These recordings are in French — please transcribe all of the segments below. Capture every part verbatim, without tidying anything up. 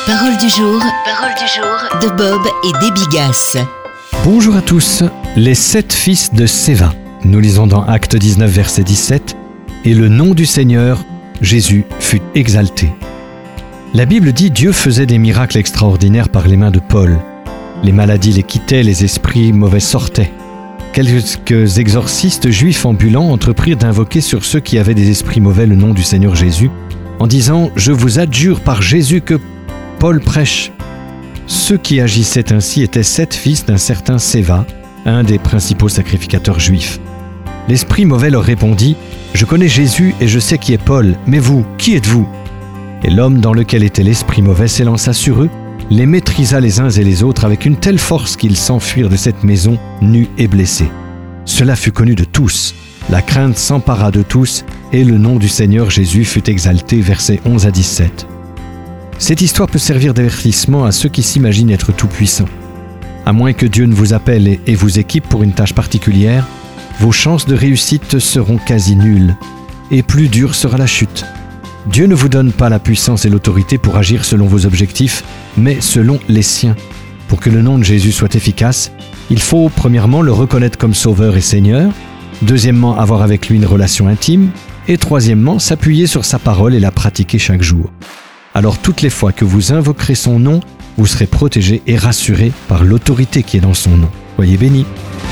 Parole du jour, parole du jour de Bob et Debbie Gass. Bonjour à tous, les sept fils de Séva. Nous lisons dans Actes dix-neuf, verset dix-sept. « Et le nom du Seigneur, Jésus, fut exalté. » La Bible dit Dieu faisait des miracles extraordinaires par les mains de Paul. Les maladies les quittaient, les esprits mauvais sortaient. Quelques exorcistes juifs ambulants entreprirent d'invoquer sur ceux qui avaient des esprits mauvais le nom du Seigneur Jésus, en disant « Je vous adjure par Jésus que Paul prêche ». Ceux qui agissaient ainsi étaient sept fils d'un certain Séva, un des principaux sacrificateurs juifs. L'esprit mauvais leur répondit « Je connais Jésus et je sais qui est Paul, mais vous, qui êtes-vous » Et l'homme dans lequel était l'esprit mauvais s'élança sur eux, les maîtrisa les uns et les autres avec une telle force qu'ils s'enfuirent de cette maison nus et blessés. Cela fut connu de tous. La crainte s'empara de tous et le nom du Seigneur Jésus fut exalté. Versets onze à dix-sept. Cette histoire peut servir d'avertissement à ceux qui s'imaginent être tout-puissants. À moins que Dieu ne vous appelle et, et vous équipe pour une tâche particulière, vos chances de réussite seront quasi nulles et plus dure sera la chute. Dieu ne vous donne pas la puissance et l'autorité pour agir selon vos objectifs, mais selon les siens. Pour que le nom de Jésus soit efficace, il faut premièrement le reconnaître comme Sauveur et Seigneur, deuxièmement avoir avec lui une relation intime, et troisièmement s'appuyer sur sa parole et la pratiquer chaque jour. Alors toutes les fois que vous invoquerez son nom, vous serez protégé et rassuré par l'autorité qui est dans son nom. Soyez bénis.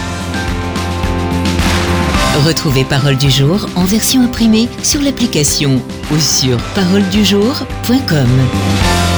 Retrouvez Parole du jour en version imprimée sur l'application ou sur parole du jour point com.